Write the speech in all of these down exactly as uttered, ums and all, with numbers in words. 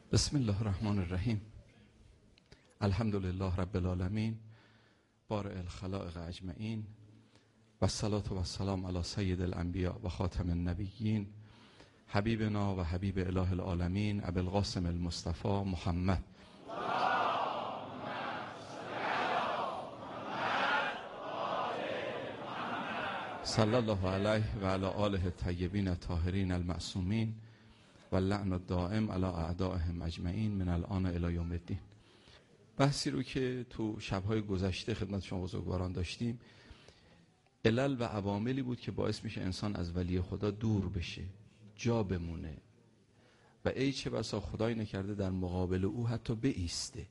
بسم الله الرحمن الرحیم. الحمد لله رب العالمین بارئ الخلائق اجمعین و الصلاة و السلام علی سید الانبیاء و خاتم النبیین حبیبنا و حبیب اله العالمین ابی القاسم المصطفى محمد صلی الله علیه و علی آله الطیبین الطاهرین المعصومین و اللعن الدائم علی اعدائهم اجمعین من الان الی یوم الدین. بحثی رو که تو شب‌های گذشته خدمت شما بزرگواران داشتیم، علل و عواملی بود که باعث میشه انسان از ولی خدا دور بشه، جا بمونه و ای چه بسا خدای نکرده در مقابل او حتی بایسته.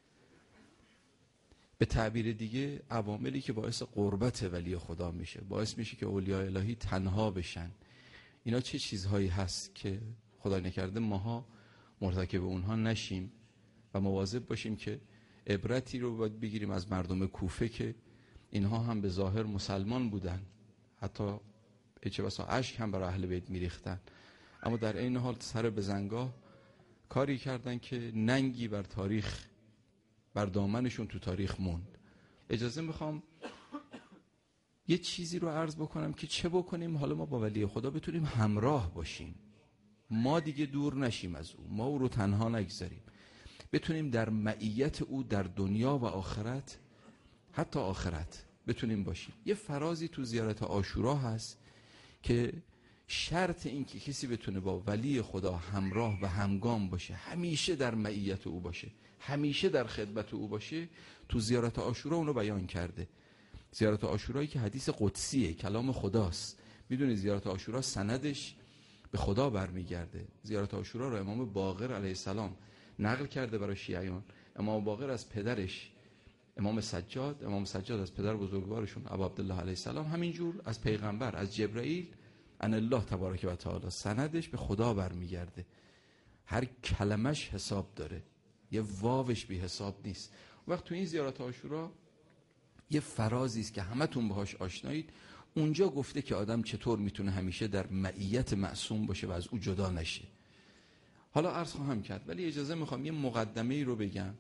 به تعبیر دیگه عواملی که باعث قربت ولی خدا میشه، باعث میشه که اولیاء الهی تنها بشن. اینا چه چیزهایی هست که خدای نکرده ماها مرتکب اونها نشیم و مواظب باشیم که عبرتی رو باید بگیریم از مردم کوفه که اینها هم به ظاهر مسلمان بودن، حتی چه بسا اشک هم برای اهل بیت میریختن، اما در این حال سر به زنگاه کاری کردن که ننگی بر تاریخ، بر دامنشون تو تاریخ موند. اجازه میخوام یه چیزی رو عرض بکنم که چه بکنیم حالا ما با ولی خدا بتونیم همراه باشیم، ما دیگه دور نشیم از او، ما او رو تنها نگذاریم، بتونیم در معیت او در دنیا و آخرت، حتی آخرت بتونیم باشیم. یه فرازی تو زیارت عاشورا هست که شرط این که کسی بتونه با ولی خدا همراه و همگام باشه، همیشه در معیت او باشه، همیشه در خدمت او باشه، تو زیارت عاشورا اونو بیان کرده. زیارت عاشورایی که حدیث قدسیه، کلام خداست. میدونی زیارت عاشورا سندش به خدا برمیگرده. زیارت عاشورا رو امام باقر علیه السلام نقل کرده برای شیعیان. امام باقر از پدرش امام سجاد، امام سجاد از پدر بزرگوارشون ابا عبدالله علیه السلام، همینجور از پیغمبر، از جبرائیل ان الله تبارک و تعالی، سندش به خدا برمیگرده. هر کلمش حساب داره، یه واوش بی حساب نیست. وقت تو این زیارت عاشورا یه فرازی است که همتون باهاش آشنایید. اونجا گفته که آدم چطور میتونه همیشه در معیت معصوم باشه و از او جدا نشه. حالا عرض خواهم کرد، ولی اجازه میخوام یه مقدمه ای رو بگم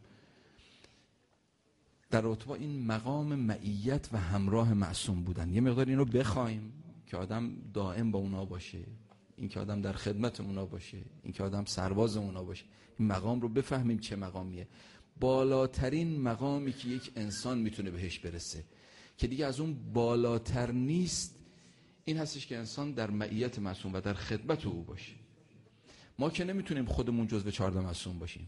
در رابطه با این مقام معیت و همراه معصوم بودن. یه مقدار این رو بخوایم که آدم دائم با اونا باشه، این که آدم در خدمت اونا باشه، این که آدم سرباز اونا باشه. این مقام رو بفهمیم چه مقامیه. بالاترین مقامی که یک انسان میتونه بهش برسه که دیگه از اون بالاتر نیست، این هستش که انسان در معیت معصوم و در خدمت او باشه. ما که نمیتونیم خودمون جزو چهارده معصوم باشیم،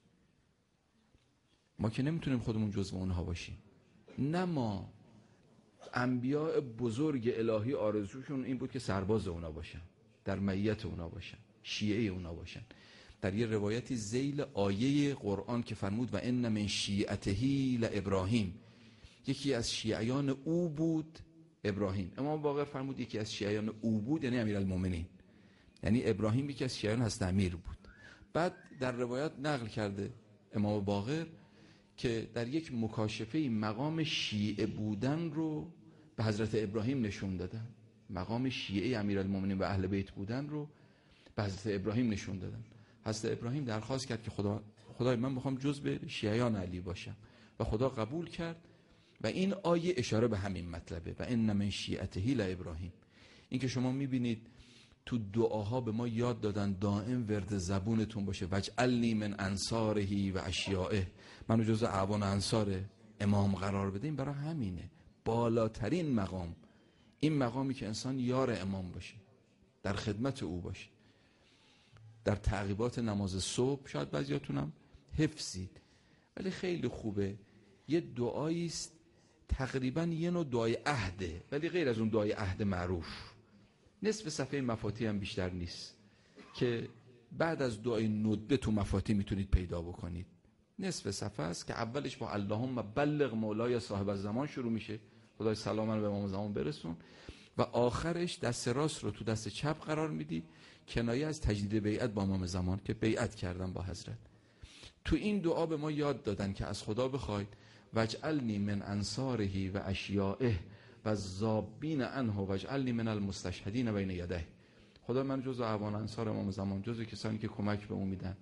ما که نمیتونیم خودمون جزو اونها باشیم. نه، ما انبیاء بزرگ الهی آرزوشون این بود که سرباز اونا باشن، در معیت اونا باشن، شیعه اونا باشن. در یه روایتی ذیل آیه قرآن که فرمود و ان من شیعته لابراهیم، یکی از شیعیان او بود ابراهیم. امام باقر فرمود یکی از شیعیان او بود یعنی امیرالمومنین، یعنی ابراهیم یکی از شیعیان حضرت امیر بود. بعد در روایت نقل کرده امام باقر که در یک مکاشفه مقام شیعه بودن رو به حضرت ابراهیم نشون دادن، مقام شیعه امیرالمومنین و اهل بیت بودن رو به حضرت ابراهیم نشون دادن. حضرت ابراهیم درخواست کرد که خدا خدای من میخوام جزو شیعیان علی باشم و خدا قبول کرد و این آیه اشاره به همین مطلبه و ان من شیعته لابراهیم. این که شما میبینید تو دعاها به ما یاد دادن دائم ورد زبونتون باشه وجعلنی من انصاره و اشیائه، منو جزو اعوان انصار امام قرار بده. این برای همینه بالاترین مقام، این مقامی که انسان یار امام باشه، در خدمت او باشه. در تعقیبات نماز صبح شاید بعضیاتونم حفظید، ولی خیلی خوبه، یه دعایی است تقریبا یه نوع دعای عهده، ولی غیر از اون دعای عهد معروف، نصف صفحه مفاتیح هم بیشتر نیست، که بعد از دعای ندبه تو مفاتیح میتونید پیدا بکنید. نصف صفحه است که اولش با اللهم بلغ مولای صاحب الزمان شروع میشه، خدای سلام رو به امام زمان برسون، و آخرش دست راست رو تو دست چپ قرار میدی، کنایه از تجدید بیعت با امام زمان که بیعت کردن با حضرت. تو این دعا به ما یاد دادن که از خدا بخواید وجعلنی من انصاره و اشیائه و الذابین عنه وجعلنی من المستشهدین بین یدیه. خدا من جزو اعوان انصار امام زمان، جزو کسانی که کمک به اون میدن،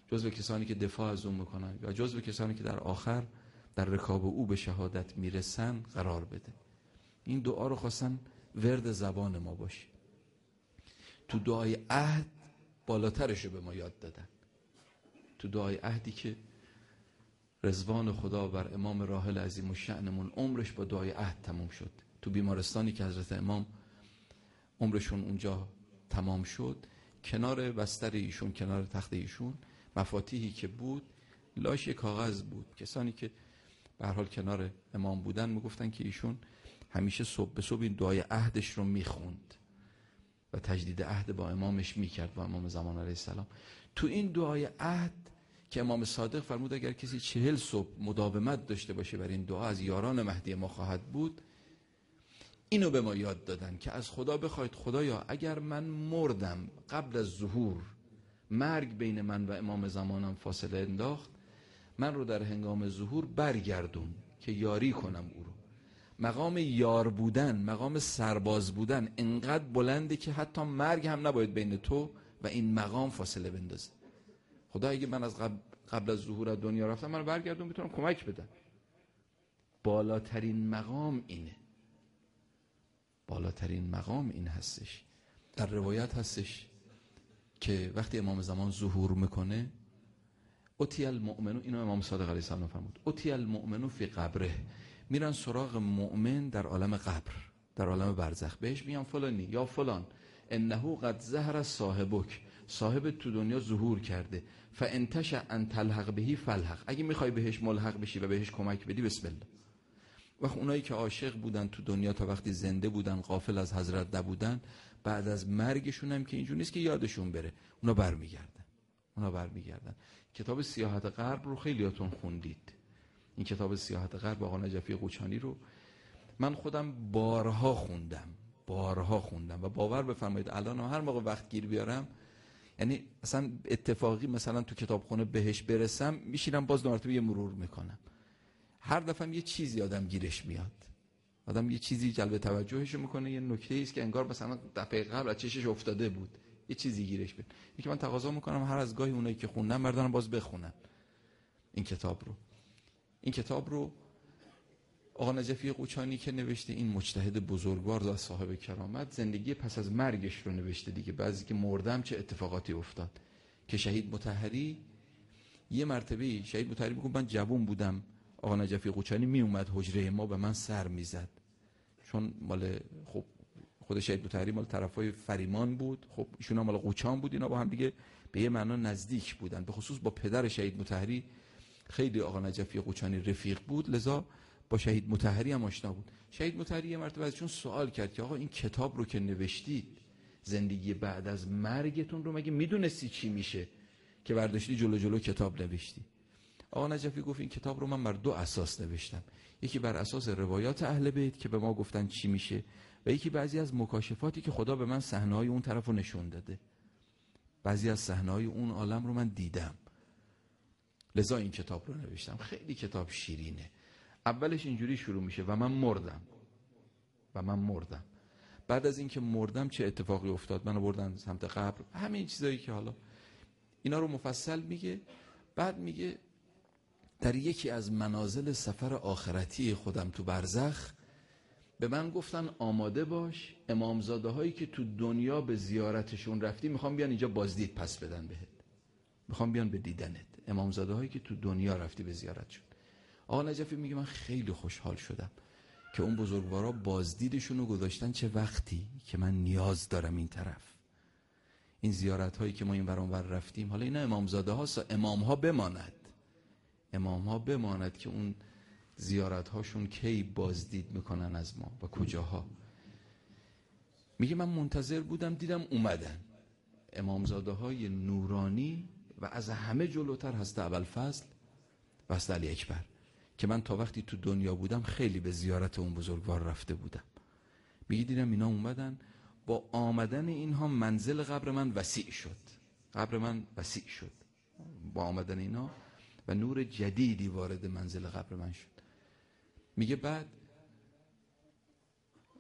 جزو کسانی که دفاع از اون میکنن یا جزو کسانی که در آخر در رکاب او به شهادت میرسن قرار بده. این دعا رو خواستن ورد زبان ما باشه. تو دعای عهد بالاترش رو به ما یاد دادن. تو دعای عهدی که رضوان خدا بر امام راحل عظیم الشأنمون عمرش با دعای عهد تموم شد. تو بیمارستانی که حضرت امام عمرشون اونجا تمام شد، کنار بستر ایشون، کنار تخت ایشون، مفاتیحی که بود لاش کاغذ بود. کسانی که به هر حال کنار امام بودن میگفتن که ایشون همیشه صبح به صبح این دعای عهدش رو میخوند و تجدید عهد با امامش میکرد، با امام زمان علیه السلام. تو این دعای عهد که امام صادق فرمود اگر کسی چهل صبح مداومت داشته باشه بر این دعا از یاران مهدی ما خواهد بود، اینو به ما یاد دادن که از خدا بخواید خدایا اگر من مردم قبل از ظهور، مرگ بین من و امام زمانم فاصله انداخت، من رو در هنگام ظهور برگردون که یاری کنم او رو. مقام یار بودن، مقام سرباز بودن انقدر بلنده که حتی مرگ هم نباید بین تو و این مقام فاصله بندازه. خدا اگه من از قبل, قبل از ظهور از دنیا رفتم، من رو برگردون میتونم کمک بدم. بالاترین مقام اینه. بالاترین مقام این هستش. در روایت هستش که وقتی امام زمان ظهور میکنه، اتی المؤمنو، اینو امام صادق علیه السلام فرمود، اتی المؤمنو فی قبره، میرن سراغ مؤمن در عالم قبر، در عالم برزخ، بهش میگن فلانی یا فلان انه قد ظهر صاحبک، صاحب تو دنیا ظهور کرده، فانتش ان تلحق بهی فلحق، اگه میخوای بهش ملحق بشی و بهش کمک بدی بسم الله. وقت اونایی که عاشق بودن تو دنیا تا وقتی زنده بودن، غافل از حضرت نبودن، بعد از مرگشون هم که اینجور نیست که یادشون بره، اونا برمیگردن. اونا برمیگردن. کتاب سیاحت غرب رو خیلیاتون خوندید. این کتاب سیاحت غرب آقا نجفی قوچانی رو من خودم بارها خوندم. بارها خوندم و باور بفرمایید الان هر موقع وقت گیر بیارم، یعنی اصلا اتفاقی مثلا تو کتابخونه بهش برسم، میشینم باز دو مرتبه یه مرور میکنم. هر دفعه یه چیزی آدم گیرش میاد. آدم یه چیزی جلب توجهش میکنه، یه نکته‌ای است که انگار مثلا دفعه قبل از چشش افتاده بود، یه چیزی گیرش بیاد. اینکه من تقاضا میکنم هر از گاهی اونایی که خوندم بردارن باز بخونن این کتاب رو. این کتاب رو آقا نجفی قوچانی که نوشته، این مجتهد بزرگوار و صاحب کرامت، زندگی پس از مرگش رو نوشته دیگه. بعضی که مردم چه اتفاقاتی افتاد. که شهید مطهری یه مرتبه، شهید مطهری میگه من جوان بودم، آقا نجفی قوچانی می اومد حجره ما به من سر میزد، چون مال خب خود شهید مطهری مال طرفای فریمان بود، خب ایشون هم مال قوچان بود، اینا با هم دیگه به یه معنا نزدیک بودن. به خصوص با پدر شهید مطهری خیلی آقا نجفی قوچانی رفیق بود، لذا با شهید مطهری هم آشنا بود. شهید مطهری یه مرتبه ازشون سوال کرد که آقا این کتاب رو که نوشتید، زندگی بعد از مرگتون رو مگه میدونستی چی میشه که برداشتی جلو جلو کتاب نوشتی؟ آقا نجفی گفت این کتاب رو من بر دو اساس نوشتم، یکی بر اساس روایات اهل بیت که به ما گفتن چی میشه، و یکی بعضی از مکاشفاتی که خدا به من صحنه‌های اون طرفو نشون داده. بعضی از صحنه‌های اون عالم رو من دیدم، لذا این کتاب رو نوشتم. خیلی کتاب شیرینه. اولش اینجوری شروع میشه و من مردم و من مردم. بعد از اینکه مردم چه اتفاقی افتاد، منو بردن سمت قبر، همین چیزایی که حالا اینا رو مفصل میگه. بعد میگه در یکی از منازل سفر آخرتی خودم تو برزخ به من گفتن آماده باش، امامزاده هایی که تو دنیا به زیارتشون رفتی میخوام بیان اینجا بازدید پس بدن بهت، میخوام بیان به دیدنت، امامزاده هایی که تو دنیا رفتی به زیارتشون. آقا نجفی میگه من خیلی خوشحال شدم که اون بزرگوارا بازدیدشون رو گذاشتن چه وقتی که من نیاز دارم این طرف. این زیارت هایی که ما این ور اون ور رفتیم، حالا اینا امامزاده هاست، امام ها بماند، امام ها بماند که اون زیارت هاشون کی بازدید میکنن از ما و کجاها. میگه من منتظر بودم، دیدم اومدن امامزاده های نورانی و از همه جلوتر هست ابوالفضل و هست علی اکبر، که من تا وقتی تو دنیا بودم خیلی به زیارت اون بزرگوار رفته بودم. میگه دیدم اینا اومدن، با آمدن اینها منزل قبر من وسیع شد، قبر من وسیع شد با آمدن اینا و نور جدیدی وارد منزل قبر من شد. میگه بعد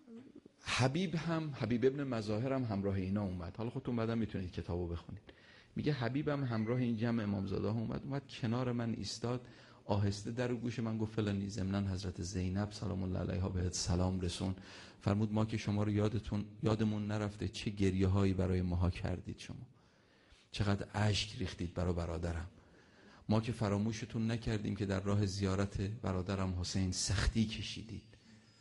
حبیب هم، حبیب ابن مظاهر هم همراه اینا اومد. حالا خودتون بعدم میتونید کتابو بخونید. میگه حبیبم همراه این جمع امامزاده ها اومد اومد کنار من ایستاد، آهسته در گوش من گفت فلانی ضمناً حضرت زینب سلام الله علیها بهت سلام رسون، فرمود ما که شما رو یادتون یادمون نرفته چه گریه هایی برای ماها کردید، شما چقدر اشک ریختید برای برادرم، ما که فراموشتون نکردیم که در راه زیارت برادرم حسین سختی کشیدید،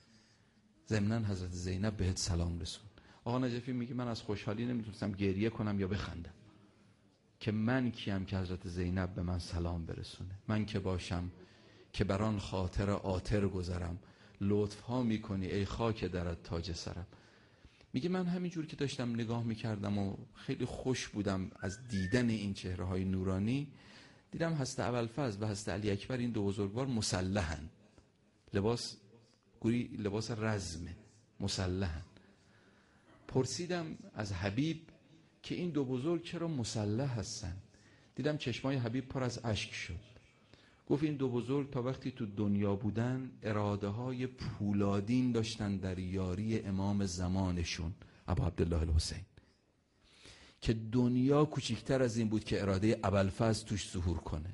ضمناً حضرت زینب بهت سلام رسون. آقا نجفی میگه من از خوشحالی نمیتونستم گریه کنم یا بخندم که من کیم که حضرت زینب به من سلام برسونه، من که باشم که بران خاطر آتر گذرم، لطف ها میکنی ای خاک درت تاج سرم. میگه من همینجور که داشتم نگاه میکردم و خیلی خوش بودم از دیدن این چهره های نورانی، دیدم حضرت ابوالفضل و حضرت علی اکبر این دو بزرگوار مسلحن، لباس گوری لباس رزمه، مسلحن. پرسیدم از حبیب که این دو بزرگ چرا مسلح هستن؟ دیدم چشمای حبیب پر از اشک شد. گفت این دو بزرگ تا وقتی تو دنیا بودن اراده های پولادین داشتن در یاری امام زمانشون ابا عبدالله الحسین، که دنیا کوچکتر از این بود که اراده ابوالفضل توش ظهور کنه.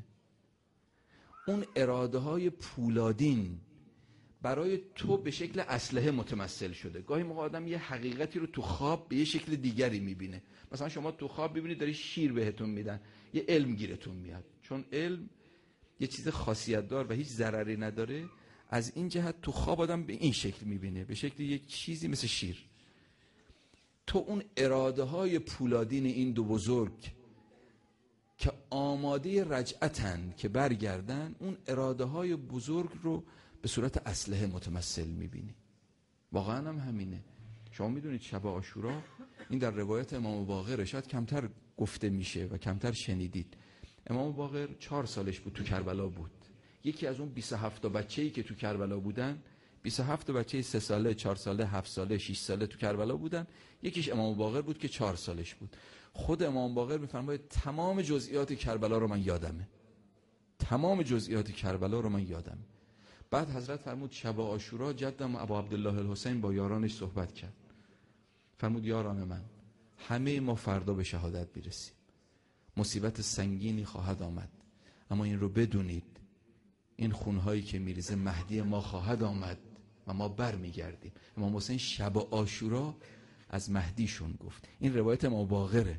اون اراده های پولادین برای تو به شکل اسلحه متمثل شده. گاهی موقع آدم یه حقیقتی رو تو خواب به یه شکل دیگری میبینه. مثلا شما تو خواب ببینید داری شیر بهتون میدن، یه علم گیرتون میاد، چون علم یه چیز خاصیت دار و هیچ ضرری نداره، از این جهت تو خواب آدم به این شکل میبینه، به شکل یک چیزی مثل شیر. تو اون اراده های پولادین این دو بزرگ که آماده رجعتن که برگردن، اون اراده های بزرگ رو به صورت اسلحه متمثل میبینی. واقعا هم همینه. شما میدونید شب عاشورا، این در روایت امام باقر شاید کمتر گفته میشه و کمتر شنیدید. امام باقر چهار سالش بود تو کربلا بود. یکی از اون بیست و هفت تا بچه‌ای که تو کربلا بودن، بیست و هفت تا بچه سه ساله، چهار ساله، هفت ساله، شش ساله تو کربلا بودن، یکیش امام باقر بود که چهار سالش بود. خود امام باقر میفرماید تمام جزئیات کربلا رو من یادمه. تمام جزئیات کربلا رو من یادمه. بعد حضرت فرمود شب عاشورا جدم ابا عبدالله الحسین با یارانش صحبت کرد. فرمود یاران من، همه ما فردا به شهادت میرسیم. مصیبت سنگینی خواهد آمد، اما این رو بدونید این خونهایی که میریزه مهدی ما خواهد آمد و ما بر میگردیم. امام حسین شب عاشورا از مهدیشون گفت. این روایت امام باقره.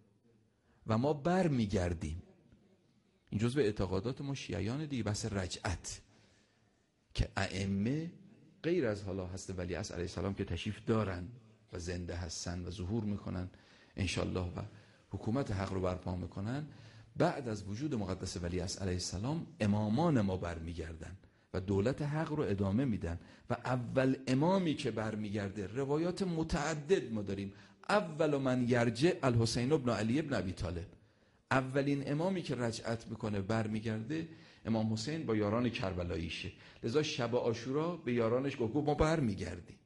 و ما بر میگردیم. این جزء اعتقادات ما شیعیان دیگه، بحث رجعت که ائمه غیر از حالا حضرت ولیعصر علیه السلام که تشریف دارن و زنده هستن و ظهور میکنن انشالله و حکومت حق رو برپا میکنن، بعد از وجود مقدس ولیعصر علیه السلام امامان ما برمیگردن و دولت حق رو ادامه میدن. و اول امامی که برمیگرده، روایات متعدد ما داریم، اول من یرجع الحسین ابن علی ابن ابی طالب، اولین امامی که رجعت میکنه برمیگرده امام حسین با یاران کربلاییشه. لذا شب عاشورا به یارانش گفت ما برمیگردیم،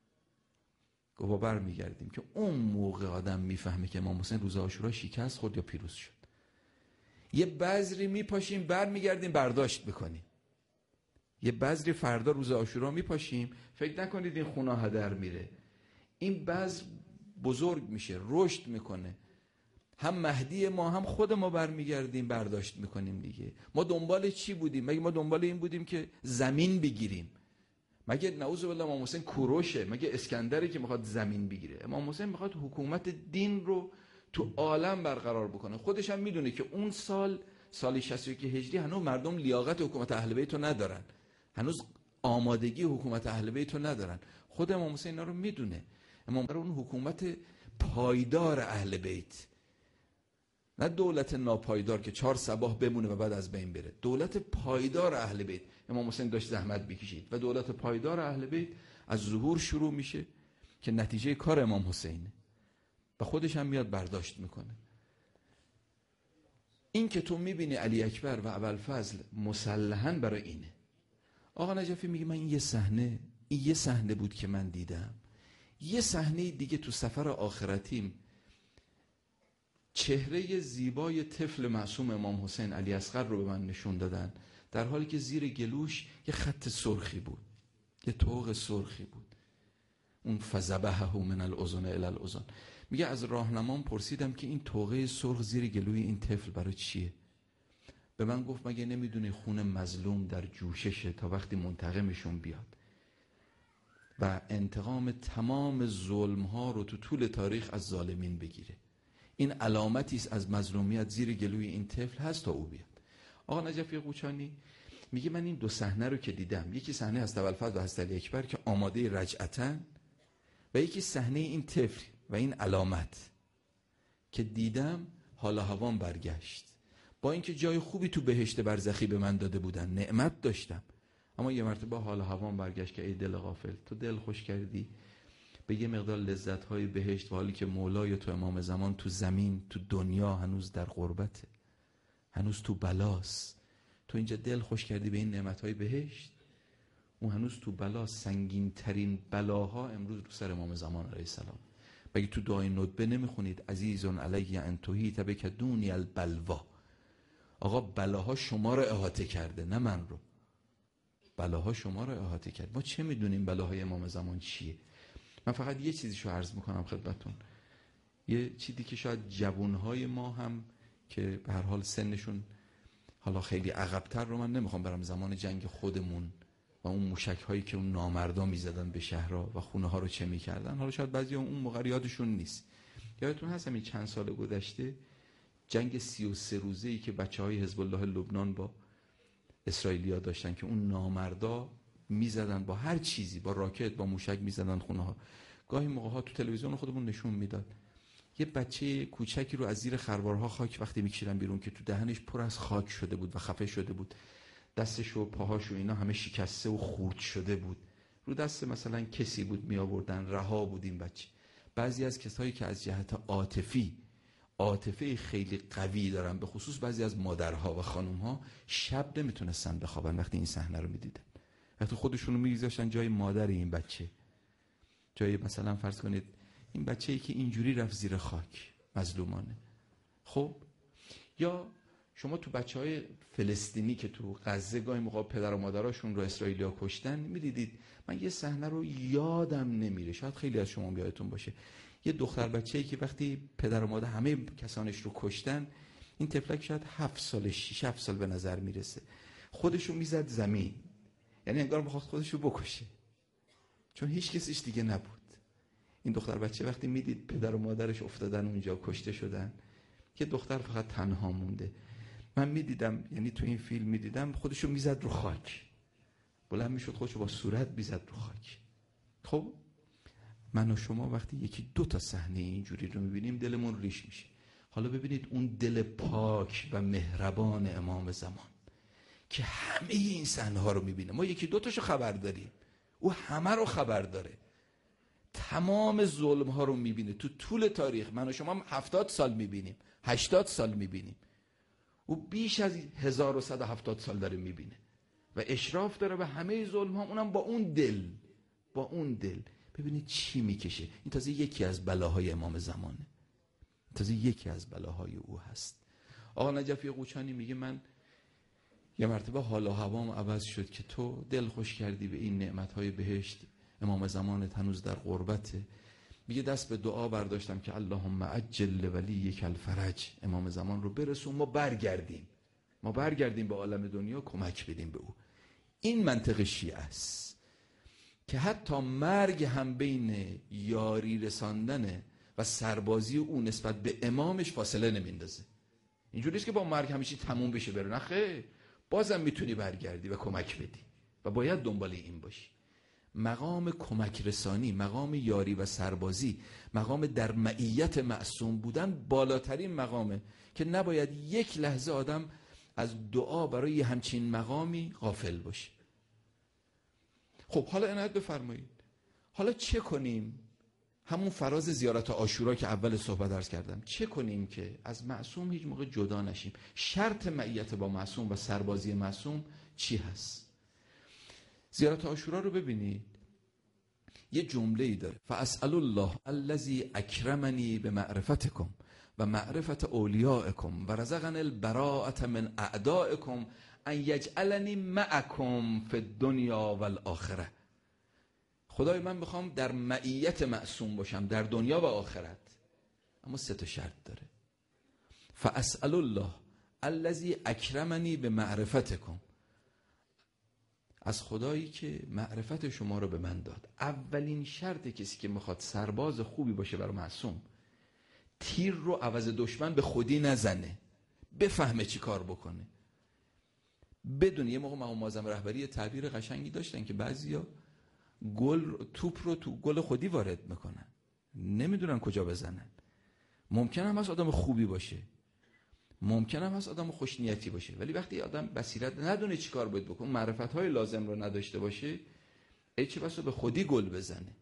گفت ما برمیگردیم، که اون موقع آدم میفهمه که امام حسین روز عاشورا شکست خورد یا پیروز شد. یه بذری میپاشیم برمیگردیم برداشت میکنیم، یه بذری فردا روز عاشورا میپاشیم، فکر نکنید این خونه هدر میره، این بذر بزرگ میشه، رشد میکنه، هم مهدی ما هم خود ما برمیگردیم برداشت میکنیم دیگه. ما دنبال چی بودیم؟ مگه ما دنبال این بودیم که زمین بگیریم؟ مگه نعوذ بالله امام حسین کوروشه؟ مگه اسکندری که میخواد زمین بگیره؟ امام حسین میخواد حکومت دین رو تو عالم برقرار بکنه. خودش هم میدونه که اون سال سال شصت و یک هجری هنوز مردم لیاقت حکومت اهل بیت رو ندارن، هنوز آمادگی حکومت اهل بیت رو ندارن. خود امام حسین اینا رو میدونه. امام اون حکومت پایدار اهل بیت، نه دولت ناپایدار که چهار صباح بمونه و بعد از بین بره. دولت پایدار اهل بیت امام حسین داشت زحمت بکشید و دولت پایدار اهل بیت از ظهور شروع میشه که نتیجه کار امام حسینه و خودش هم میاد برداشت میکنه. این که تو میبینی علی اکبر و ابوالفضل مسلحن برای اینه. آقا نجفی میگه من این یه صحنه این یه صحنه بود که من دیدم. یه صحنه دیگه تو سفر آخرتیم، چهره زیبای طفل معصوم امام حسین علی اصغر رو به من نشون دادن، در حالی که زیر گلوش یه خط سرخی بود، یه طوق سرخی بود. اون فذبحه من الاذن الی الاذن. میگه از راهنمام پرسیدم که این توقه سرخ زیر گلوی این طفل برای چیه؟ به من گفت مگه نمیدونی خون مظلوم در جوششه تا وقتی منتقمشون بیاد و انتقام تمام ظلم ها رو تو طول تاریخ از ظالمین بگیره. این علامتی است از مظلومیت زیر گلوی این طفل هست تا او بیاد. آقا نجفی قوچانی میگه من این دو صحنه رو که دیدم، یکی صحنه از ابوالفضل و حضرت علی اکبر که آماده رجعتن و یکی صحنه این طفل و این علامت که دیدم، حال و هوام برگشت. با اینکه جای خوبی تو بهشت برزخی به من داده بودن، نعمت داشتم، اما یه مرتبه حال و هوام برگشت که ای دل غافل، تو دل خوش کردی به یه مقدار لذت‌های بهشت و حالی که مولای تو امام زمان تو زمین تو دنیا هنوز در غربته، هنوز تو بلاست. تو اینجا دل خوش کردی به این نعمت‌های بهشت، اون هنوز تو بلا. سنگین ترین بلاها امروز رو سر امام زمان علیه السلام. بگی تو دعای ندبه نمیخونید عزیزون علی ان تحیط بک دونی البلوا؟ آقا بلاها شما رو احاطه کرده، نه من رو. بلاها شما رو احاطه کرد. ما چه میدونیم بلاهای امام زمان چیه؟ من فقط یه چیزیشو عرض میکنم خدمتون، یه چیزی که شاید جوانهای ما هم که به هر حال سنشون حالا خیلی عقب‌تر رو من نمیخوام برم زمان جنگ خودمون و اون موشک هایی که اون نامردا میزدن به شهرها و خونه ها رو چه میکردن، حالا شاید بعضی اون موقع یادشون نیست. یادتون هست همین چند سال گذشته جنگ سی و سه روزه‌ای که بچهای حزب الله لبنان با اسرائیلیا داشتن که اون نامردا میزدن با هر چیزی، با راکت با موشک میزدن خونه ها. گاهی موقع ها تو تلویزیون خودمون نشون میداد یه بچه کوچکی رو از زیر خروارها خاک وقتی میکشیدن بیرون که تو دهنش پر از خاک شده بود و خفه شده بود، دستش و پاهاش و اینا همه شکسته و خورد شده بود، رو دست مثلا کسی بود می آوردن، رها بود این بچه. بعضی از کسایی که از جهت عاطفی عاطفه خیلی قوی دارن، به خصوص بعضی از مادرها و خانومها، شب نمیتونستن بخوابن وقتی این صحنه رو میدیدن، وقتی خودشونو میگذاشتن جای مادر این بچه، جای مثلا فرض کنید این بچه‌ای که اینجوری رفت زیر خاک مظلومانه. خب یا شما تو بچهای فلسطینی که تو غزه گاهی موقع پدر و مادراشون رو اسرائیلیا کشتن میدیدید، من یه صحنه رو یادم نمیره، شاید خیلی از شما یادتون باشه، یه دختر بچه‌ای که وقتی پدر و مادر همه کسانش رو کشتن، این طفلک شاید هفت سالش شش هفت سال به نظر میرسه، خودشو میزد زمین، یعنی انگار میخواد خودشو بکشه چون هیچ کسیش دیگه نبود. این دختر بچه وقتی میدید پدر و مادرش افتادن اونجا کشته شدن، یه دختر فقط تنها مونده. من میدیدم، یعنی تو این فیلم میدیدم خودشو میزد رو خاک، بلند میشد خودشو با صورت میزد رو خاک. خب من و شما وقتی یکی دو تا صحنه اینجوری رو میبینیم دلمون ریش میشه. حالا ببینید اون دل پاک و مهربان امام زمان که همه این صحنه ها رو میبینه. ما یکی دو تاشو خبر داریم، او همه رو خبر داره، تمام ظلم ها رو میبینه. تو طول تاریخ من و شما هفتاد سال میبینیم، هشتاد سال میبینیم، او بیش از هزار و صد و هفتاد سال داره میبینه و اشراف داره به همه ظلم ها، اونم با اون دل، با اون دل. ببینید چی میکشه. این تازه یکی از بلاهای امام زمانه، تازه یکی از بلاهای او هست. آقا نجفی قوچانی میگه من یه مرتبه حال و هوام عوض شد که تو دل خوش کردی به این نعمتهای بهشت، امام زمانت هنوز در غربته. میگه دست به دعا برداشتم که اللهم عجل ولیک الفرج، امام زمان رو برسون ما برگردیم، ما برگردیم به عالم دنیا، کمک بدیم به او. این منطق شیعه است که حتی مرگ هم بین یاری رساندن و سربازی او نسبت به امامش فاصله نمیندازه. اینجوری نیست که با مرگ همیشه تموم بشه بره، نه خیر، بازم میتونی برگردی و کمک بدی و باید دنبال این باشی. مقام کمک رسانی، مقام یاری و سربازی، مقام در معیت معصوم بودن بالاترین مقامه که نباید یک لحظه آدم از دعا برای همچین مقامی غافل باشه. خب حالا عنایت بفرمایید، حالا چه کنیم؟ همون فراز زیارت عاشورا که اول صحبت عرض کردم، چه کنیم که از معصوم هیچ موقع جدا نشیم؟ شرط معیت با معصوم و سربازی معصوم چی هست؟ زیارت عاشورا رو ببینید، یه جمله ای داره، فاسأل الله الذی اکرمنی بمعرفتکم و معرفت اولیاءکم و رزقنی البراءة من اعدائکم ان یجعلنی معکم فی الدنیا والآخره. خدای من میخوام در معیت معصوم باشم در دنیا و آخرت، اما سه تا شرط داره. فاسأل الله الذی اکرمنی به معرفتکم، از خدایی که معرفت شما رو به من داد. اولین شرط کسی که میخواد سرباز خوبی باشه برای معصوم، تیر رو عوض دشمن به خودی نزنه، بفهمه چی کار بکنه. بدون یه موقع مقام معظم رهبری تعبیر قشنگی داشتن که بعضیا گل توپ رو تو گل خودی وارد میکنن، نمیدونن کجا بزنن. ممکن هم هست آدم خوبی باشه، ممکن هم هست آدم خوشنیتی باشه، ولی وقتی آدم بصیرت ندونه چی کار باید بکنه، معرفت های لازم رو نداشته باشه، ای چه بسا به خودی گل بزنه.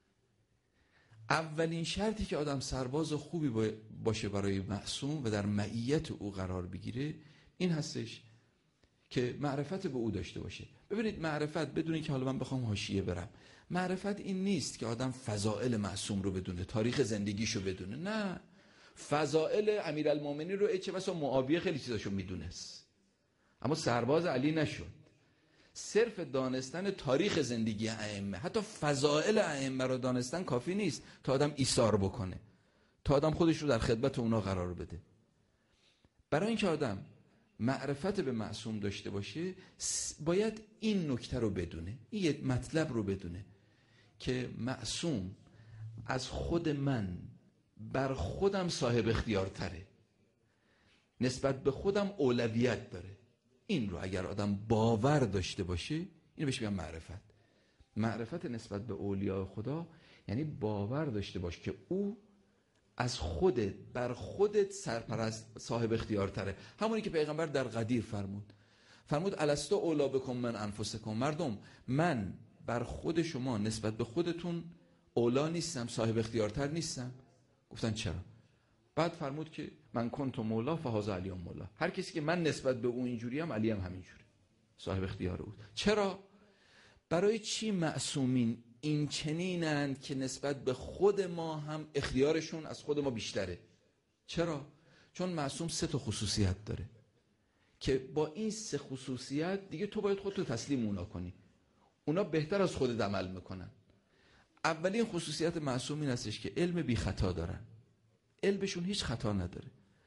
اولین شرطی که آدم سرباز خوبی باشه برای معصوم و در معیت او قرار بگیره این هستش که معرفت به او داشته باشه. ببینید معرفت، بدون اینکه حالا من بخوام حاشیه برم، معرفت این نیست که آدم فضائل معصوم رو بدونه، تاریخ زندگیشو بدونه. نه، فضائل امیرالمومنین رو ای چه بسا معاویه خیلی چیزاشو میدونست، اما سرباز علی نشد. صرف دانستن تاریخ زندگی ائمه، حتی فضائل ائمه رو دانستن کافی نیست تا آدم ایثار بکنه، تا آدم خودش رو در خدمت اونا قرار بده. برای اینکه آدم معرفت به معصوم داشته باشه باید این نکته رو بدونه، این یه مطلب رو بدونه که معصوم از خود من بر خودم صاحب اختیار تره، نسبت به خودم اولویت داره. این رو اگر آدم باور داشته باشه، اینو بهش میگن معرفت. معرفت نسبت به اولیاء خدا یعنی باور داشته باش که او از خودت بر خودت سرپرست صاحب اختیار تره. همونی که پیغمبر در غدیر فرمود، فرمود الستو اولا بکم من انفسکم، مردم من بر خود شما نسبت به خودتون اولا نیستم، صاحب اختیارتر نیستم؟ گفتن چرا؟ بعد فرمود که من کنت مولا فهذا علی مولا، هر کسی که من نسبت به او اینجوری هم علی هم همینجوری، صاحب اختیار او. چرا؟ برای چی معصومین این چنینند که نسبت به خود ما هم اختیارشون از خود ما بیشتره؟ چرا؟ چون معصوم سه تا خصوصیت داره که با این سه خصوصیت دیگه تو باید خودتو تسلیم اونا کنی، اونا بهتر از خودت عمل میکنن. اولین خصوصیت معصوم این هستش که علم بی خطا دارن، علمشون هیچ خطا نداره.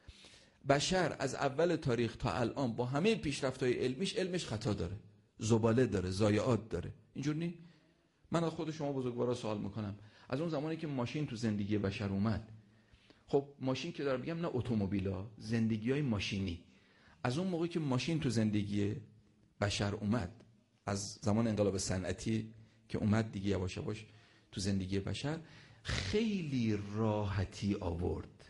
بشر از اول تاریخ تا الان با همه پیشرفت‌های علمیش علمش خطا داره، زباله داره، ضایعات داره. اینجور نی؟ من از خود شما بزرگوارا سوال میکنم، از اون زمانی که ماشین تو زندگی بشر اومد، خب ماشین که دارم میگم نه اتومبیلا، زندگی‌های ماشینی، از اون موقعی که ماشین تو زندگی بشر اومد، از زمان انقلاب صنعتی که اومد دیگه یواش یواش تو زندگی بشر، خیلی راحتی آورد،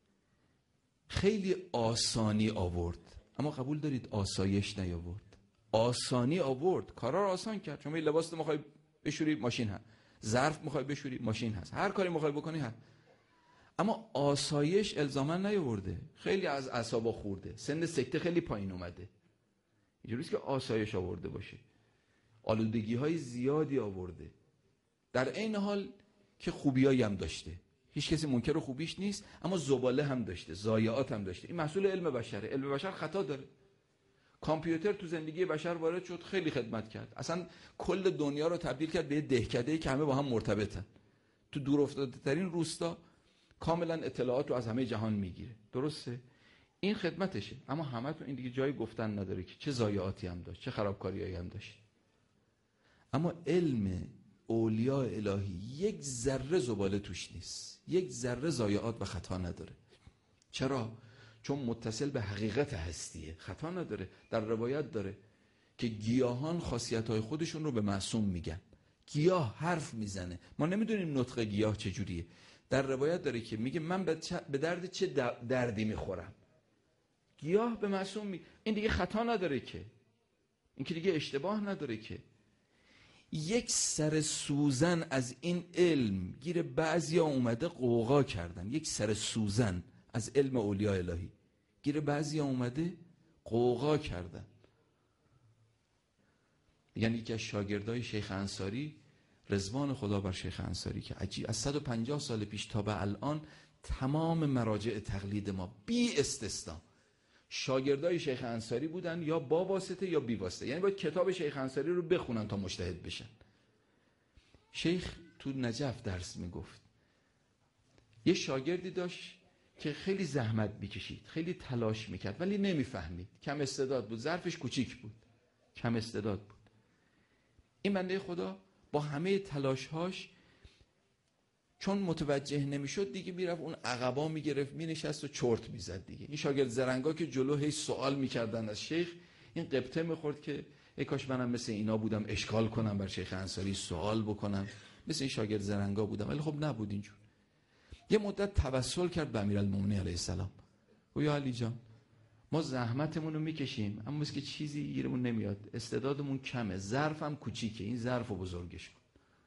خیلی آسانی آورد، اما قبول دارید آسایش نیاورد. آسانی آورد، کارا رو آسان کرد. شما یه لباس میخوای بشوری ماشین هست، ظرف میخوای بشوری ماشین هست، هر کاری میخوای بکنی هست، اما آسایش الزاما نیاورده. خیلی از اعصابا خورده، سن سکته خیلی پایین اومده. اینجوریه که آسایش آورده باشه، آلودگی های زیادی آورده، در عین حال که خوبیایی هم داشته. هیچ کسی منکر خوبیش نیست، اما زباله هم داشته، ضایعات هم داشته. این محصول علم بشره. علم بشر خطا داره. کامپیوتر تو زندگی بشر وارد شد، خیلی خدمت کرد، اصلا کل دنیا رو تبدیل کرد به یه دهکده‌ای که همه با هم مرتبطن. تو دور افتاده ترین روستا کاملا اطلاعات رو از همه جهان میگیره. درسته؟ این خدمتشه، اما همه تو این دیگه جای گفتن نداره که چه ضایعاتی هم داشت، چه خرابکاریایی هم داشت. اما علم اولیاء الهی یک ذره زباله توش نیست، یک ذره ضایعات و خطا نداره. چرا؟ چون متصل به حقیقت هستیه، خطا نداره. در روایت داره که گیاهان خاصیت‌های خودشون رو به معصوم میگن. گیاه حرف میزنه، ما نمیدونیم نطق گیاه چجوریه. در روایت داره که میگه من به درد چه دردی میخورم. گیاه به معصوم میگه. این دیگه خطا نداره که، این که دیگه اشتباه نداره که. یک سر سوزن از این علم گیر بعضیا اومده قوقا کردن، یک سر سوزن از علم اولیاء الهی گیر بعضیا اومده قوقا کردن. یعنی یکی از شاگردای شیخ انصاری، رضوان خدا بر شیخ انصاری، که عجیب از صد و پنجاه سال پیش تا به الان تمام مراجع تقلید ما بی استثنا شاگردای شیخ انصاری بودن، یا با واسطه یا بی واسطه. یعنی باید کتاب شیخ انصاری رو بخونن تا مجتهد بشن. شیخ تو نجف درس میگفت، یه شاگردی داشت که خیلی زحمت میکشید، خیلی تلاش میکرد ولی نمیفهمید، کم استعداد بود، ظرفش کوچیک بود، کم استعداد بود. این بنده خدا با همه تلاشهاش چون متوجه نمیشد دیگه میرفت اون عقبا میگرفت مینشست و چرت میزد دیگه. این شاگرد زرنگا که جلو هی سوال میکردن از شیخ، این قبطه میخورد که ای کاش منم مثل اینا بودم، اشکال کنم بر شیخ انصاری، سوال بکنم، مثل این شاگرد زرنگا بودم. ولی خب نبود اینجور. یه مدت توسل کرد به امیرالمومنین علیه السلام، گفت یا علی جان ما زحمتمون رو میکشیم اما مثل که چیزی گیرمون نمیاد، استعدادمون کمه، ظرفم کوچیکه، این ظرف رو بزرگش کن.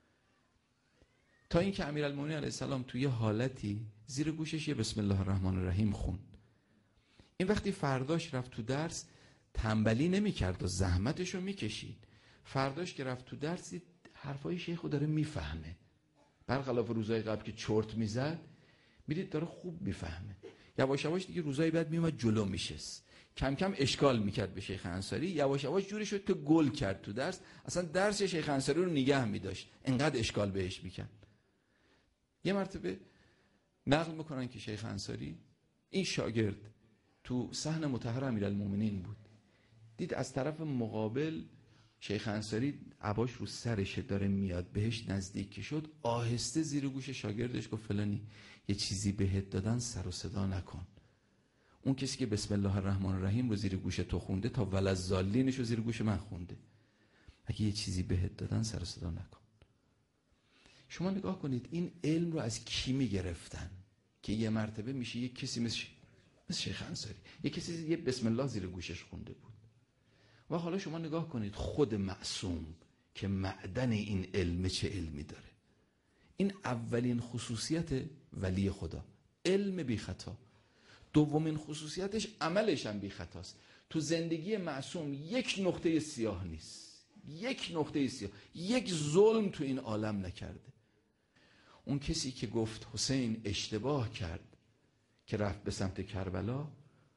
تا اینکه امیرالمومنین علیه السلام توی یه حالتی زیر گوشش یه بسم الله الرحمن الرحیم خوند. این وقتی فرداش رفت تو درس تنبلی نمی‌کرد و زحمتش رو می‌کشید. فرداش که رفت تو درس دید حرفای شیخ رو داره میفهمه، برخلاف روزهای قبل که چرت میزد میدید داره خوب میفهمه. یواش یواش دیگه روزهای بعد میومد جلو میشست، کم کم اشکال میکرد به شیخ انصاری، یواش یواش جوری شد که گل کرد تو درس، اصلا درس شیخ انصاری رو نگه می‌داشت، انقدر اشکال بهش میکرد. یه مرتبه نقل میکنن که شیخ انصاری این شاگرد تو صحن مطهر امیرالمومنین بود، دید از طرف مقابل شیخ انصاری عباش رو سرشه داره میاد، بهش نزدیک شد، آهسته زیر گوش شاگردش گفت فلانی یه چیزی بهت دادن سر و صدا نکن. اون کسی که بسم الله الرحمن الرحیم رو زیر گوش تو خونده تا ولضالینش رو زیر گوش من خونده، اگه یه چیزی بهت دادن سر و صدا نکن. شما نگاه کنید این علم رو از کی می گرفتن که یه مرتبه میشه یه کسی مثل, مثل شیخ انصاری، یه کسی یه بسم الله زیر گوشش خونده بود. و حالا شما نگاه کنید خود معصوم که معدن این علم چه علمی داره. این اولین خصوصیت ولی خدا، علم بی خطا. دومین خصوصیتش عملش هم بی خطاست. تو زندگی معصوم یک نقطه سیاه نیست، یک نقطه سیاه، یک ظلم تو این عالم نکرده. اون کسی که گفت حسین اشتباه کرد که رفت به سمت کربلا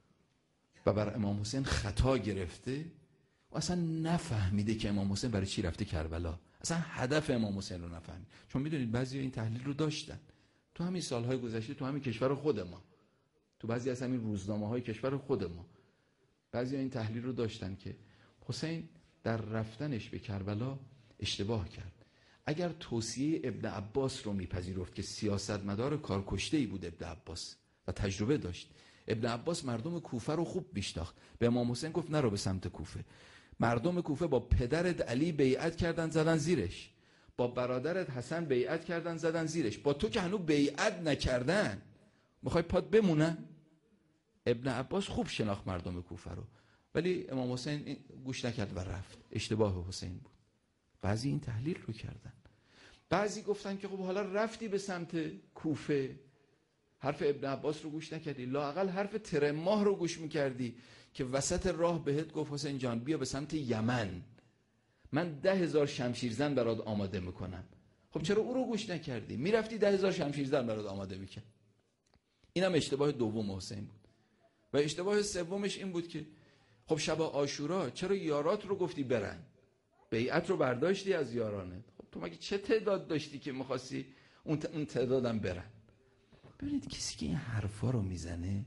و بر امام حسین خطا گرفته و اصلا نفهمیده که امام حسین برای چی رفته کربلا، اصلا هدف امام حسین رو نفهمید. چون میدونید بعضی این تحلیل رو داشتن تو همین سالهای گذشته، تو همین کشور خود ما، تو بعضی از همین روزنامه‌های کشور خود ما، بعضی این تحلیل رو داشتن که حسین در رفتنش به کربلا اشتباه کرد. اگر توصیه ابن عباس رو میپذیرفت که سیاستمدار کارکشته‌ای بود ابن عباس و تجربه داشت، ابن عباس مردم کوفه رو خوب میشناخت، به امام حسین گفت نرو به سمت کوفه. مردم کوفه با پدرت علی بیعت کردن زدن زیرش، با برادرت حسن بیعت کردن زدن زیرش، با تو که هنوز بیعت نکردن میخوای پات بمونن؟ ابن عباس خوب شناخت مردم کوفه رو، ولی امام حسین گوش نکرد و رفت. اشتباه حسین بود. بعضی این تحلیل رو کردن، بعضی گفتن که خب حالا رفتی به سمت کوفه، حرف ابن عباس رو گوش نکردی، لااقل حرف ترماه رو گوش میکردی که وسط راه بهت گفت حسین جان بیا به سمت یمن، من ده هزار شمشیرزن برات آماده میکنم. خب چرا او رو گوش نکردی؟ میرفتی ده هزار شمشیرزن برات آماده میکرد. اینم اشتباه دوم حسین بود. و اشتباه سومش این بود که خب شب عاشورا چرا یارات رو گفتی برن؟ بیعت رو برداشتی از یارانه، خب تو مگه چه تعداد داشتی که میخواستی اون اون تعدادم برن؟ ببینید کسی که این حرفا رو میزنه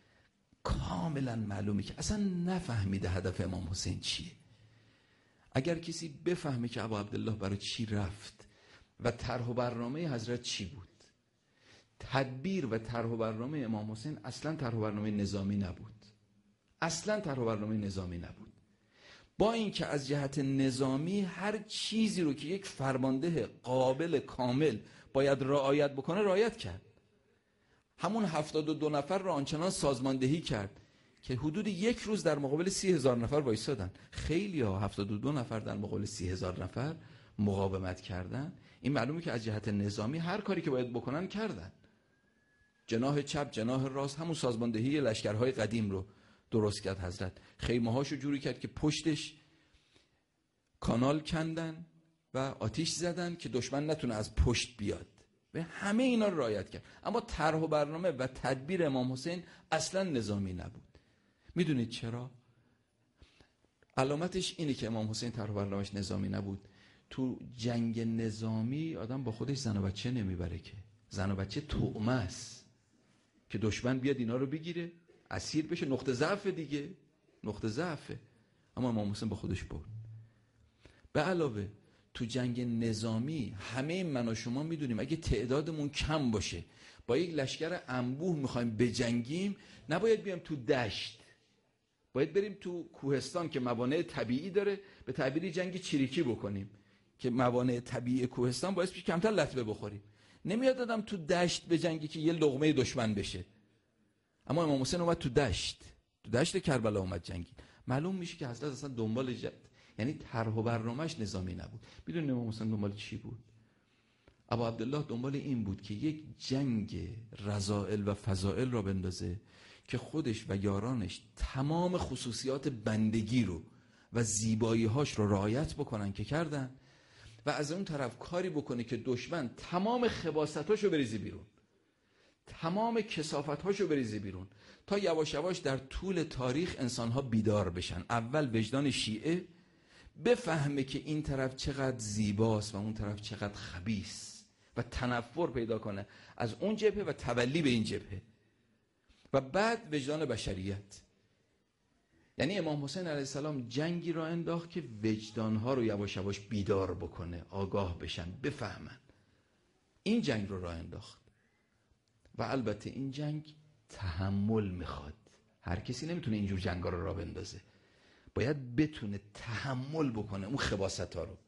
کاملا معلومه که اصلا نفهمیده هدف امام حسین چیه. اگر کسی بفهمه که ابا عبدالله برای چی رفت و طرح و برنامه حضرت چی بود، تدبیر و طرح و برنامه امام حسین اصلا طرح و برنامه نظامی نبود، اصلا طرح و برنامه نظامی نبود. با اینکه از جهت نظامی هر چیزی رو که یک فرمانده قابل کامل باید رعایت بکنه رعایت کرد. همون هفتاد و دو نفر رو آنچنان سازماندهی کرد که حدود یک روز در مقابل سی هزار نفر وایسادن. خیلی ها هفتاد و دو نفر در مقابل سی هزار نفر مقاومت کردن. این معلومه که از جهت نظامی هر کاری که باید بکنن کردن. جناح چپ، جناح راست، همون سازماندهی لشکرهای قدیم رو درست کرد حضرت. خیمه هاشو جوری کرد که پشتش کانال کندن و آتیش زدن که دشمن نتونه از پشت بیاد. و همه اینا رو رعایت کرد. اما طرح و برنامه و تدبیر امام حسین اصلا نظامی نبود. میدونید چرا؟ علامتش اینه که امام حسین طرح و برنامه‌اش نظامی نبود، تو جنگ نظامی آدم با خودش زن و بچه نمیبره که زن و بچه طعمه است که دشمن بیاد اینا رو بگیره اسیر بشه، نقطه ضعف دیگه، نقطه ضعفه. اما امام حسین با خودش برد. به علاوه تو جنگ نظامی همه من و شما میدونیم اگه تعدادمون کم باشه با یک لشکر انبوه میخوایم بجنگیم، نباید بیام تو دشت، باید بریم تو کوهستان که موانع طبیعی داره، به تعبیری جنگ چریکی بکنیم که موانع طبیعی کوهستان باعث بشه کمتر لطمه بخوریم. نمیاد آدم تو دشت بجنگی که یه لقمه دشمن بشه. اما امام حسین اومد تو دشت، تو دشت کربلا اومد جنگید. معلوم میشه که حضرت اصلا دنبال جد. یعنی طرح و برنامه‌اش نظامی نبود. میدونید امام حسین دنبال چی بود؟ ابا عبدالله دنبال این بود که یک جنگ رذائل و فضائل را بندازه که خودش و یارانش تمام خصوصیات بندگی رو و زیبایی‌هاش رو رعایت بکنن که کردن، و از اون طرف کاری بکنه که دشمن تمام خباثتاشو بریزه بیرون، تمام کثافتاشو بریزه بیرون، تا یواش یواش در طول تاریخ انسان‌ها بیدار بشن. اول وجدان شیعه بفهمه که این طرف چقدر زیباست و اون طرف چقدر خبیث و تنفر پیدا کنه از اون جبهه و تولی به این جبهه، و بعد وجدان بشریت. یعنی امام حسین علیه السلام جنگی را انداخت که وجدانها رو یواش یواش بیدار بکنه، آگاه بشن، بفهمن. این جنگ رو راه انداخت. و البته این جنگ تحمل میخواد. هر کسی نمیتونه اینجور جنگا رو راه بندازه. باید بتونه تحمل بکنه اون خباثت‌ها رو،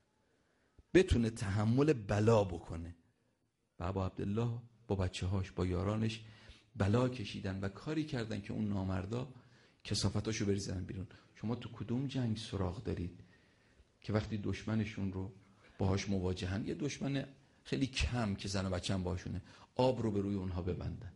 بتونه تحمل بلا بکنه. و ابا عبدالله با بچه‌هاش با یارانش بلا کشیدن و کاری کردن که اون نامردا کثافتاشو بریزن بیرون. شما تو کدوم جنگ سراغ دارید که وقتی دشمنشون رو باهاش مواجهن، یه دشمن خیلی کم که زن و بچه هم باهاشونه، آب رو به روی اونها ببندن؟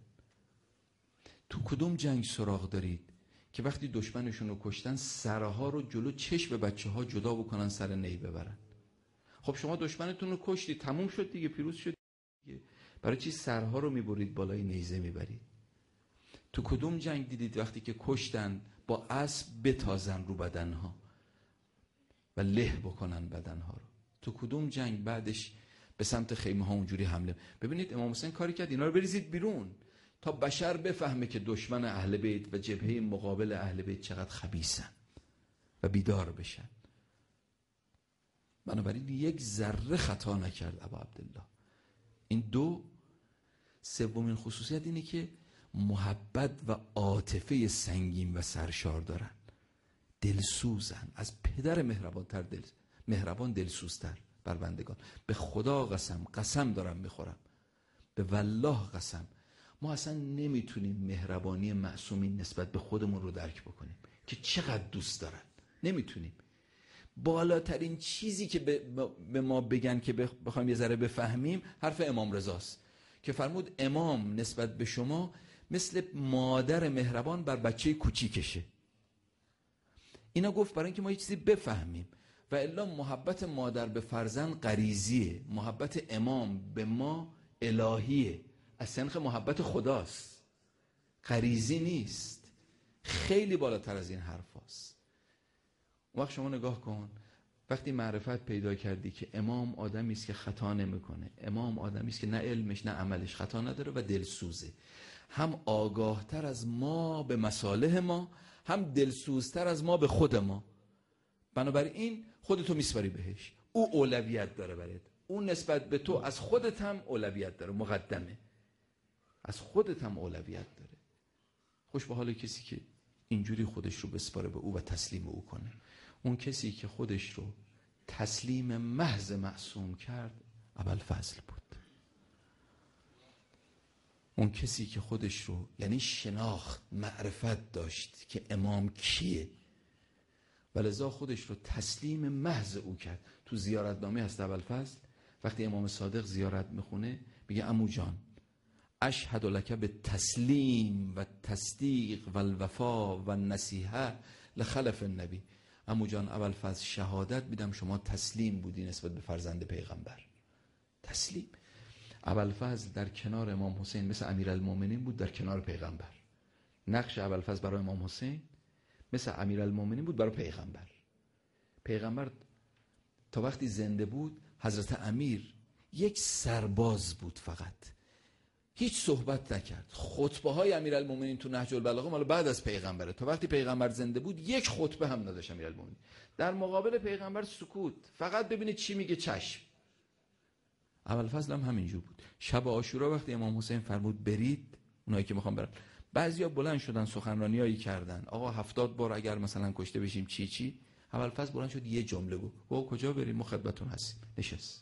تو کدوم جنگ سراغ دارید که وقتی دشمنشون رو کشتن سرها رو جلو چشم بچه ها جدا بکنن، سر نی ببرن؟ خب شما دشمنتون رو کشتید، تموم شد دیگه، پیروز شد دیگه، برای چی سرها رو میبرید بالای نیزه میبرید؟ تو کدوم جنگ دیدید وقتی که کشتن با اسب بتازن رو بدنها و له بکنن بدنها رو؟ تو کدوم جنگ بعدش به سمت خیمه ها اونجوری حمله؟ ببینید امام حسین کاری کرد اینا رو بریزید بیرون تا بشر بفهمه که دشمن اهل بیت و جبهه مقابل اهل بیت چقدر خبیثن و بیدار بشن. بنابراین یک ذره خطا نکرد ابا عبدالله. این دو. سومین خصوصیت اینه که محبت و عاطفه سنگین و سرشار دارن، دلسوزن، از پدر مهربانتر دل مهربان دلسوزتر بر بندگان. به خدا قسم، قسم دارم میخورم، به والله قسم، ما اصلا نمیتونیم مهربانی معصومین نسبت به خودمون رو درک بکنیم که چقدر دوست دارن. نمیتونیم. بالاترین چیزی که به ما بگن که بخوایم یه ذره بفهمیم حرف امام رضاست که فرمود امام نسبت به شما مثل مادر مهربان بر بچه کوچیکشه. اینا گفت برای اینکه ما یه چیزی بفهمیم، و الا محبت مادر به فرزند غریزیه، محبت امام به ما الهیه، از سنخ محبت خداست، غریزی نیست. خیلی بالاتر از این حرف هست. اون وقت شما نگاه کن، وقتی معرفت پیدا کردی که امام آدمی است که خطا نمیکنه، امام آدمی است که نه علمش نه عملش خطا نداره و دلسوزه، هم آگاهتر از ما به مصالح ما، هم دلسوزتر از ما به خود ما، بنابراین خودتو میسپاری بهش، او اولویت داره برات، اون نسبت به تو از خودت هم اولویت داره، مقدمه، از خودت هم اولویت داره. خوش به حال کسی که اینجوری خودش رو بسپاره به او و تسلیم او کنه. اون کسی که خودش رو تسلیم محض معصوم کرد ابوالفضل بود. اون کسی که خودش رو، یعنی شناخت، معرفت داشت که امام کیه و لذا خودش رو تسلیم محض او کرد. تو زیارتنامه هست ابوالفضل وقتی امام صادق زیارت میخونه میگه عمو جان اشهد لک به تسلیم و تصدیق و الوفا و نصیحه لخلف النبی. عمو جان ابوالفضل شهادت میدم شما تسلیم بودی نسبت به فرزند پیغمبر. تسلیم. ابوالفضل در کنار امام حسین مثل امیرالمومنین بود در کنار پیغمبر. نقش ابوالفضل برای امام حسین مثل امیرالمومنین بود برای پیغمبر. پیغمبر تا وقتی زنده بود حضرت امیر یک سرباز بود فقط، هیچ صحبت نکرد. خطبه های امیرالمومنین تو نهج البلاغه مال بعد از پیغمبره، تا وقتی پیغمبر زنده بود یک خطبه هم نداشت امیرالمومنین. در مقابل پیغمبر سکوت، فقط ببینید چی میگه چشم. ابوالفضل هم همینجور بود. شب عاشورا وقتی امام حسین فرمود برید، اونایی که میخوان برن، بعضیا بلند شدن سخنرانیایی کردن، آقا هفتاد بار اگر مثلا کشته بشیم چی چی. ابوالفضل بلند شد یه جمله گفت، با کجا بریم، ما خدمتتون هستیم. نشست.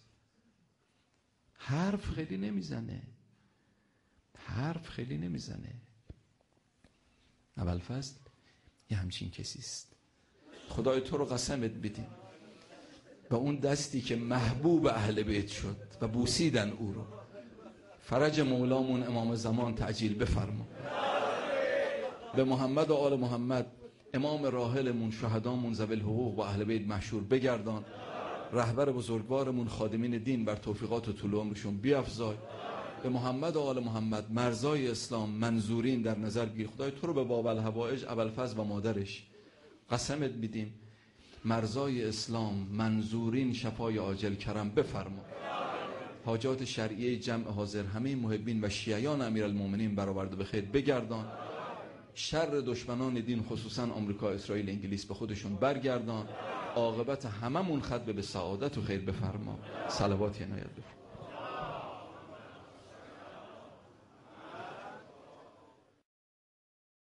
حرف خیلی نمیزنه، حرف خیلی نمیزنه. ابوالفضل یه همچین کسی است. خدای تو رو قسمت بدیم به اون دستی که محبوب اهل بیت شد و بوسیدن او رو. فرج مولامون امام زمان تعجیل بفرما. به محمد و آل محمد امام راحلمون، شهدامون، ذوی الحقوق و اهل بیت مشهور بگردان. رهبر بزرگوارمون خادمین دین بر توفیقات و طول عمرشون بیفزای. به محمد و آل محمد مرزای اسلام منظورین در نظر بگیر. خدای تو رو به باب الحوائج ابوالفضل و مادرش قسمت میدیم، مرزای اسلام منظورین شفای عاجل کرم بفرما. حاجات شرعیه جمع حاضر همه محبین و شیعیان امیرالمومنین برآورده به خیر بگردان. شر دشمنان دین خصوصا آمریکا، اسرائیل، انگلیس به خودشون برگردان. عاقبت هممون ختم به سعادت و خیر بفرما. صلوات عنایت بفرما.